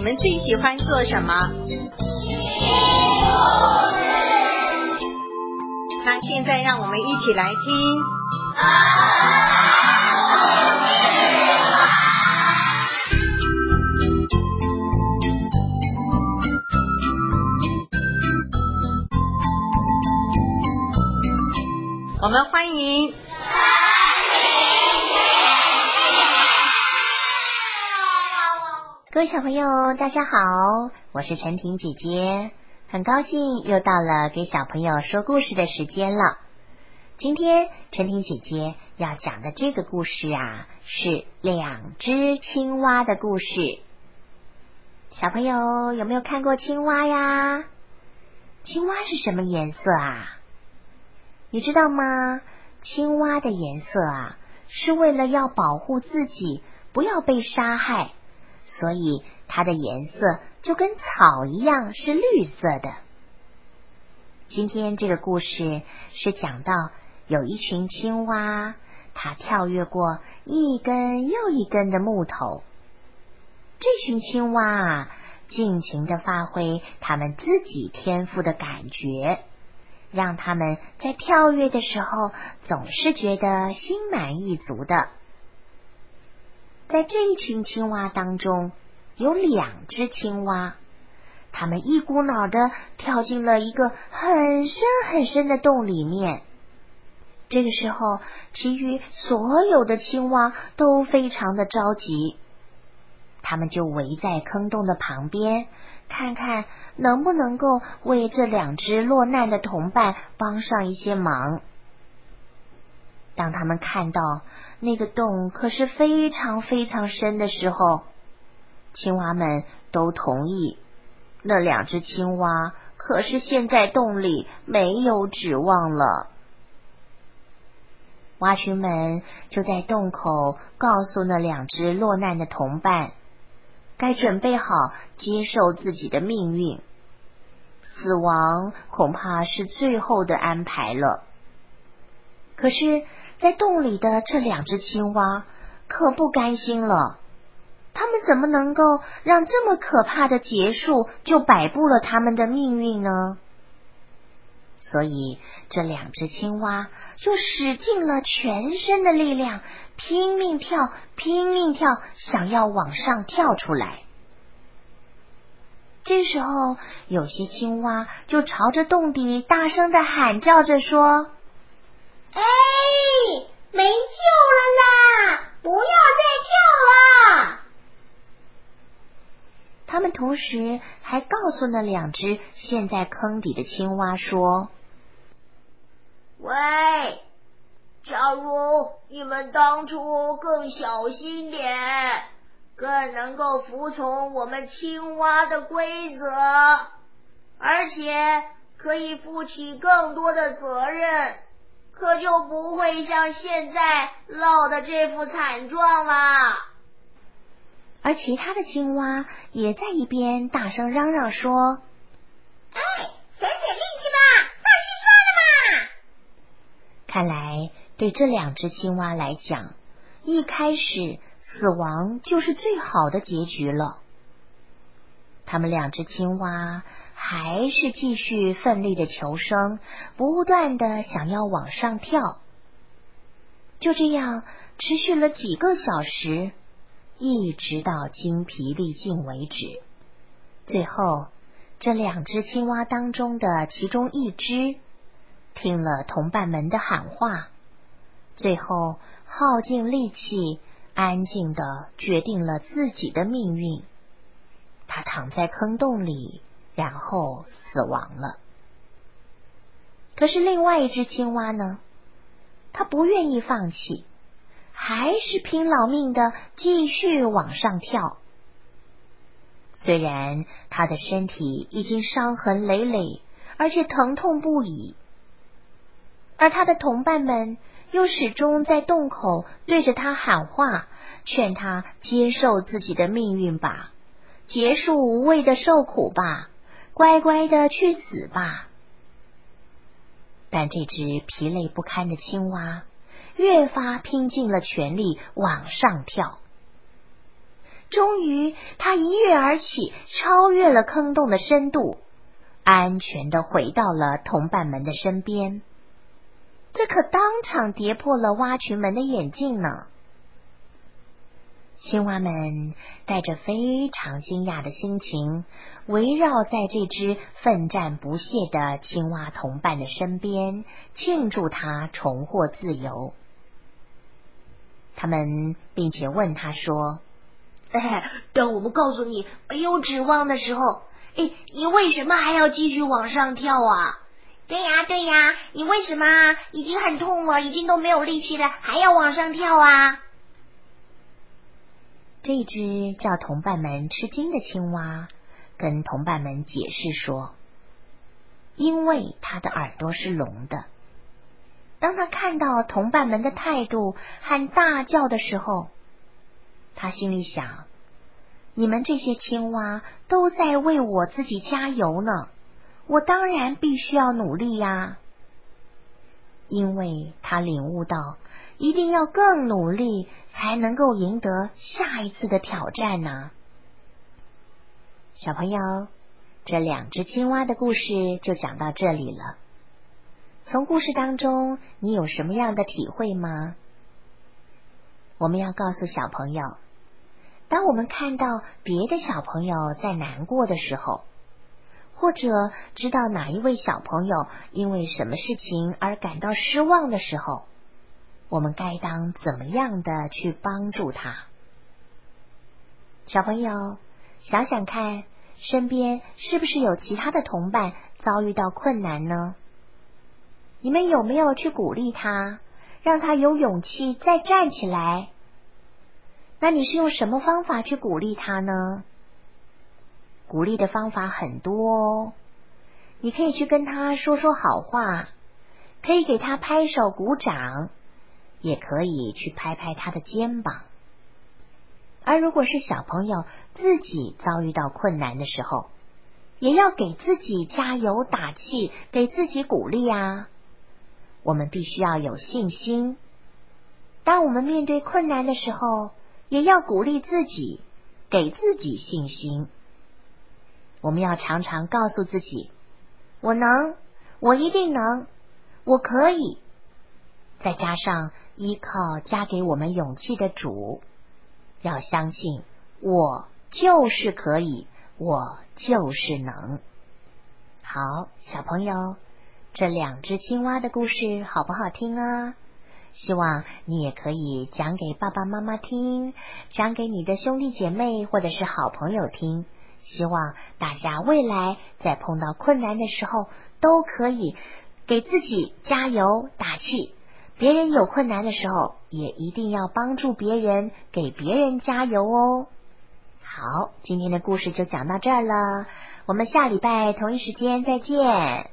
你们最喜欢做什么？那现在让我们一起来听。我们欢迎各位小朋友，大家好，我是陈婷姐姐，很高兴又到了给小朋友说故事的时间了。今天陈婷姐姐要讲的这个故事啊，是2只青蛙的故事。小朋友有没有看过青蛙呀？青蛙是什么颜色啊？你知道吗？青蛙的颜色啊，是为了要保护自己不要被杀害，所以它的颜色就跟草一样是绿色的。今天这个故事是讲到有一群青蛙，它跳跃过一根又一根的木头。这群青蛙啊，尽情地发挥它们自己天赋的感觉，让他们在跳跃的时候总是觉得心满意足的。在这一群青蛙当中，有2只青蛙，它们一股脑的跳进了一个很深很深的洞里面。这个时候，其余所有的青蛙都非常的着急，他们就围在坑洞的旁边，看看能不能够为这2只落难的同伴帮上一些忙。当他们看到那个洞可是非常非常深的时候，青蛙们都同意，那2只青蛙可是陷在洞里没有指望了。蛙群们就在洞口告诉那2只落难的同伴，该准备好接受自己的命运，死亡恐怕是最后的安排了。可是在洞里的这2只青蛙可不甘心了，他们怎么能够让这么可怕的结束就摆布了他们的命运呢？所以这2只青蛙就使尽了全身的力量，拼命跳，拼命跳，想要往上跳出来。这时候有些青蛙就朝着洞底大声地喊叫着说： 哎，没救了啦，不要再跳了。 他们同时还告诉那2只陷在坑底的青蛙说： 喂，假如你们当初更小心点，更能够服从我们青蛙的规则，而且可以负起更多的责任，可就不会像现在落的这副惨状啦。 而其他的青蛙也在一边大声嚷嚷说： 哎，省点力气吧，放弃算了嘛。 看来对这2只青蛙来讲，一开始死亡就是最好的结局了。他们2只青蛙还是继续奋力的求生，不断的想要往上跳。就这样持续了几个小时，一直到精疲力尽为止。最后这2只青蛙当中的其中1只听了同伴们的喊话，最后耗尽力气，安静地决定了自己的命运。他躺在坑洞里，然后死亡了。可是另外1只青蛙呢，他不愿意放弃，还是拼老命的继续往上跳。虽然他的身体已经伤痕累累，而且疼痛不已，而他的同伴们又始终在洞口对着他喊话，劝他接受自己的命运吧，结束无谓的受苦吧，乖乖的去死吧。但这只疲累不堪的青蛙越发拼尽了全力往上跳。 终于，他一跃而起，超越了坑洞的深度，安全地回到了同伴们的身边。这可当场跌破了蛙群们的眼镜呢。青蛙们带着非常惊讶的心情，围绕在这只奋战不懈的青蛙同伴的身边，庆祝他重获自由。他们并且问他说： 当我们告诉你没有指望的时候，你为什么还要继续往上跳啊？ 对呀，你为什么已经很痛了，已经都没有力气了，还要往上跳啊？ 这只叫同伴们吃惊的青蛙跟同伴们解释说，因为它的耳朵是聋的。当他看到同伴们的态度和大叫的时候，他心里想，你们这些青蛙都在为我自己加油呢，我当然必须要努力呀。因为他领悟到一定要更努力才能够赢得下一次的挑战呢。小朋友，这2只青蛙的故事就讲到这里了。从故事当中，你有什么样的体会吗？我们要告诉小朋友，当我们看到别的小朋友在难过的时候，或者知道哪一位小朋友因为什么事情而感到失望的时候，我们该当怎么样的去帮助他？小朋友，想想看，身边是不是有其他的同伴遭遇到困难呢？你们有没有去鼓励他，让他有勇气再站起来？那你是用什么方法去鼓励他呢？鼓励的方法很多哦，你可以去跟他说说好话，可以给他拍手鼓掌，也可以去拍拍他的肩膀。而如果是小朋友自己遭遇到困难的时候，也要给自己加油打气，给自己鼓励啊。我们必须要有信心，当我们面对困难的时候，也要鼓励自己，给自己信心。我们要常常告诉自己，我能，我一定能，我可以。再加上依靠加给我们勇气的主，要相信我就是可以，我就是能。好，小朋友，这2只青蛙的故事好不好听啊？希望你也可以讲给爸爸妈妈听，讲给你的兄弟姐妹或者是好朋友听。希望大家未来在碰到困难的时候，都可以给自己加油打气。别人有困难的时候，也一定要帮助别人，给别人加油哦。好，今天的故事就讲到这儿了，我们下礼拜同一时间再见。